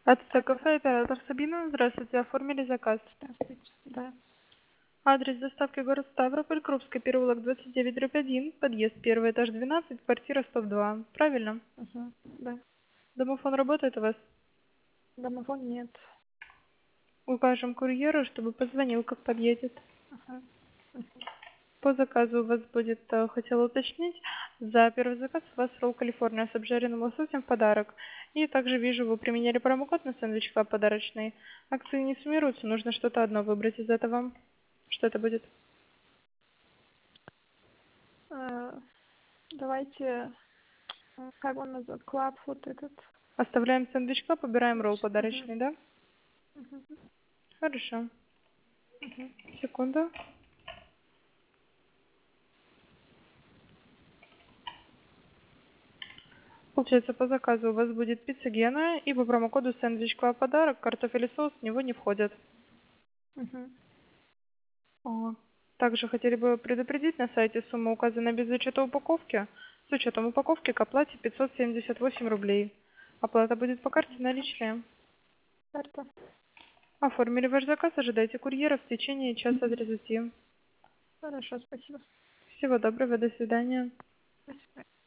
АТТ кафе, оператор Сабина. Здравствуйте, оформили заказ. Здравствуйте. Да. Адрес доставки город Ставрополь, Крупский переулок 29/1, подъезд 1, этаж 12, квартира 102. Правильно? Угу. Да. Домофон работает у вас? Домофон нет. Укажем курьеру, чтобы позвонил, как подъедет. Ага. Угу. По заказу у вас будет, хотела уточнить, за первый заказ у вас ролл Калифорния с обжаренным лососем в подарок. И также вижу, вы применяли промокод на сэндвич Club подарочный. Акции не суммируются, нужно что-то одно выбрать из этого. Что это будет? Давайте, как он называется, клаб вот этот. Оставляем сэндвич Club, убираем ролл Угу. подарочный, да? Угу. Хорошо. Угу. Секунду. Получается, по заказу у вас будет пицца Гена, и по промокоду сэндвич Club подарок, картофель и соус в него не входят. Угу. Также хотели бы предупредить, на сайте сумма указана без учета упаковки. С учетом упаковки к оплате 578 рублей. Оплата будет по карте наличные. Карта. Оформили ваш заказ, ожидайте курьера в течение часа 30. Хорошо, спасибо. Всего доброго, до свидания. До свидания.